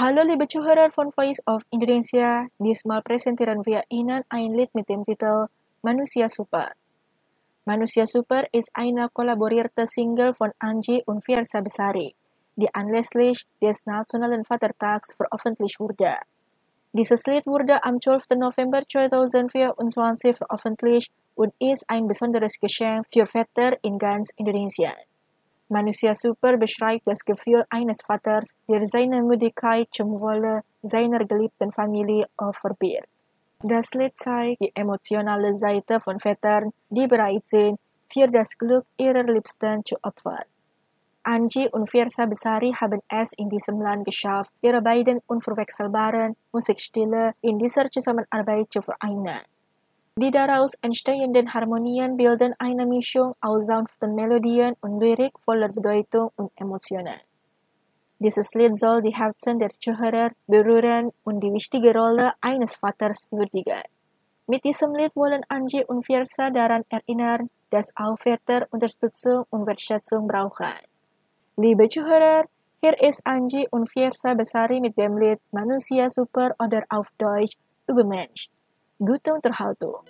Hallo liebe Zuhörer von Voice of Indonesia, diesmal presentieren wir Ihnen ein Lied mit dem Titel Manusia Super. Manusia Super ist eine kollaborierte Single von Angie und Fiersa Besari, die anlässlich des Nationalen Vatertags veröffentlicht wurde. Dieses Lied wurde am 12. November 2024 veröffentlicht und ist ein besonderes Geschenk für Väter in ganz Indonesien. Manusia Super beschreibt das Gefühl eines Vaters, der seine Müdigkeit zum Wohle seiner geliebten Familie verbirgt. Das Lied zeigt die emotionale Seite von Vätern, die bereit sind, für das Glück ihrer Liebsten zu opfern. Angie und Fiersa Besari haben es in diesem Land geschafft, ihre beiden unverwechselbaren Musikstile in dieser Zusammenarbeit zu vereinen. Die daraus entstehenden Harmonien bilden eine Mischung aus sanften Melodien und Lyrik voller Bedeutung und Emotionen. Dieses Lied soll die Herzen der Zuhörer berühren und die wichtige Rolle eines Vaters würdigen. Mit diesem Lied wollen Angie und Fiersa daran erinnern, dass auch Väter Unterstützung und Wertschätzung brauchen. Liebe Zuhörer, hier ist Angie und Fiersa Besari mit dem Lied Manusia Super oder auf Deutsch Übermensch. Gute Unterhaltung.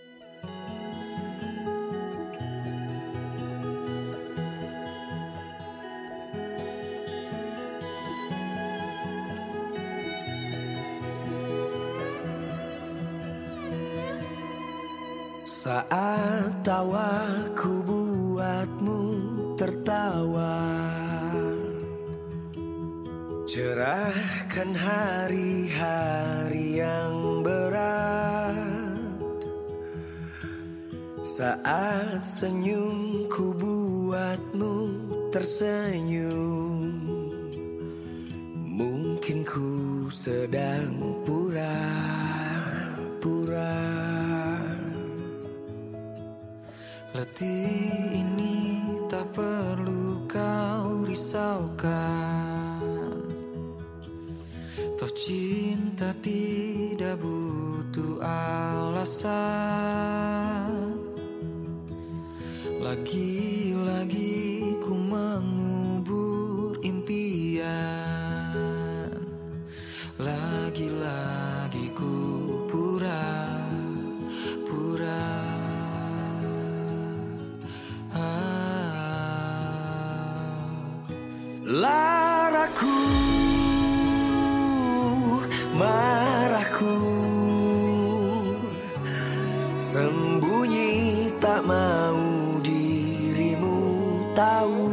Saat tawaku buatmu tertawa, cerahkan hari-hari yang berat. Saat senyumku buatmu tersenyum, mungkin ku sedang pura-pura. Letih ini tak perlu kau risaukan, toh cinta tidak butuh alasan. Lagi-lagi ku mengubur impian, lagi-lagi ku pura-pura. Laraku, marahku, sembunyi tak mau dirimu tahu.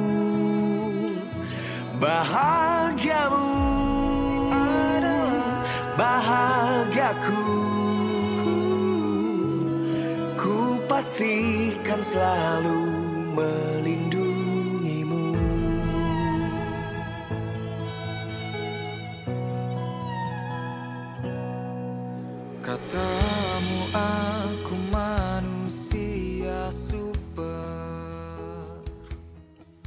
Bahagiamu adalah bahagiaku, ku pastikan selalu melindungi.